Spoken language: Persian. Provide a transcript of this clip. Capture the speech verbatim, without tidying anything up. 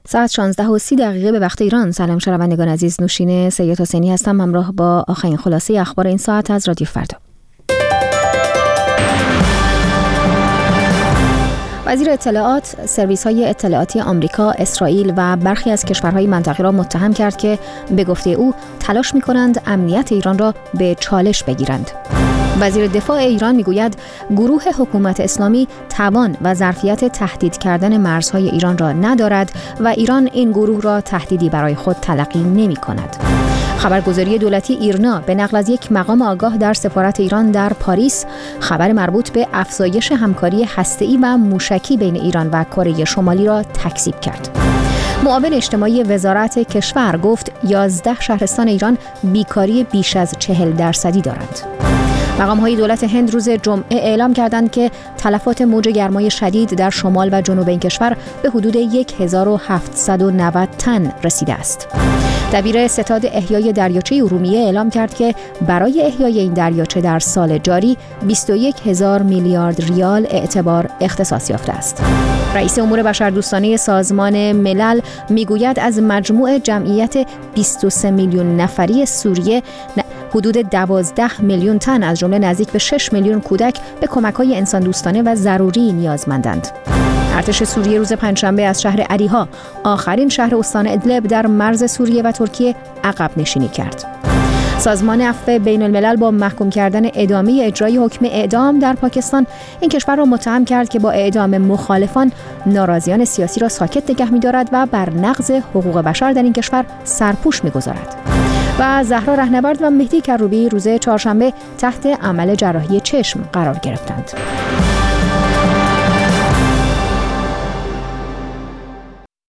ساعت شانزده و سی دقیقه به وقت ایران. سلام شنوندگان عزیز، نوشین سید حسینی هستم همراه با آخرین خلاصه اخبار این ساعت از رادیو فردا. وزیر اطلاعات سرویس‌های اطلاعاتی آمریکا، اسرائیل و برخی از کشورهای منطقه را متهم کرد که به گفته او تلاش می‌کنند امنیت ایران را به چالش بگیرند. وزیر دفاع ایران میگوید گروه حکومت اسلامی توان و ظرفیت تهدید کردن مرزهای ایران را ندارد و ایران این گروه را تهدیدی برای خود تلقی نمی‌کند. خبرگزاری دولتی ایرنا به نقل از یک مقام آگاه در سفارت ایران در پاریس خبر مربوط به افزایش همکاری هسته‌ای و موشکی بین ایران و کره شمالی را تکذیب کرد. معاون اجتماعی وزارت کشور گفت یازده شهرستان ایران بیکاری بیش از چهل درصدی دارند. مقام‌های دولت هند روز جمعه اعلام کردند که تلفات موج گرمای شدید در شمال و جنوب این کشور به حدود هزار و هفتصد و نود تن رسیده است. دبیر ستاد احیای دریاچه ارومیه اعلام کرد که برای احیای این دریاچه در سال جاری بیست و یک هزار میلیارد ریال اعتبار اختصاص یافته است. رئیس امور بشردوستانه سازمان ملل میگوید از مجموع جمعیت بیست و سه میلیون نفری سوریه حدود دوازده میلیون تن از جمله نزدیک به شش میلیون کودک به کمک‌های انسان دوستانه و ضروری نیازمندند. ارتش سوریه روز پنجشنبه از شهر عریها، آخرین شهر استان ادلب در مرز سوریه و ترکیه، عقب نشینی کرد. سازمان عفو بین الملل با محکوم کردن ادامه اجرای حکم اعدام در پاکستان این کشور را متهم کرد که با اعدام مخالفان ناراضیان سیاسی را ساکت نگه می‌دارد و بر نقض حقوق بشر در این کشور سرپوش می‌گذارد. و زهرا رهنورد و مهدی کروبی روز چهارشنبه تحت عمل جراحی چشم قرار گرفتند.